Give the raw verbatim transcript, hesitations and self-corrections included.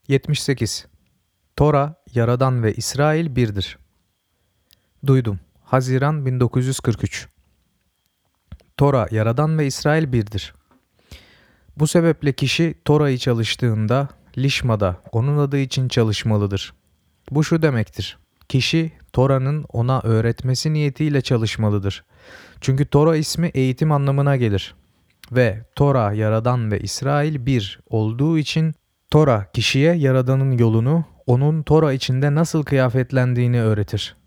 yetmiş sekiz. Tora, Yaradan ve İsrail birdir. Duydum. Haziran bin dokuz yüz kırk üç. Tora, Yaradan ve İsrail birdir. Bu sebeple kişi Tora'yı çalıştığında Lişma'da onun adı için çalışmalıdır. Bu şu demektir. Kişi Tora'nın ona öğretmesi niyetiyle çalışmalıdır. Çünkü Tora ismi eğitim anlamına gelir. Ve Tora, Yaradan ve İsrail bir olduğu için Tora kişiye Yaradan'ın yolunu, onun Tora içinde nasıl kıyafetlendiğini öğretir.